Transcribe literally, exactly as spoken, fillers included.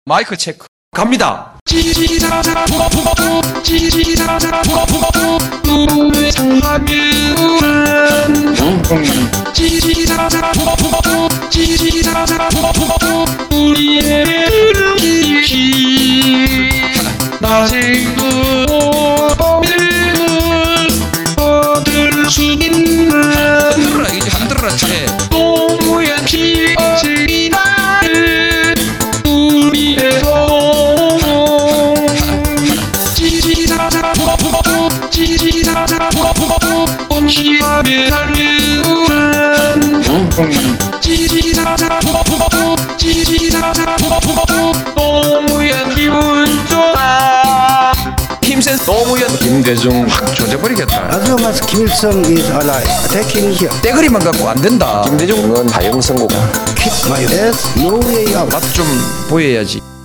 마이크 체크 갑니다. 흔들어라 이제 흔들어라 채. 노무현 기어지기 나를 우리의 동 지지사사 지지사사 온시하게 달리는 지지사사 지지사사 노무현 기분 좋아. 힘센 노무현 김대중 확 조져버리겠다. As long as Kim Il-sung is alive, attacking here, 떼거리만 갖고 안 된다. 김대중은 다영선고가 keep my ass, no way out. 맛 좀 보여야지.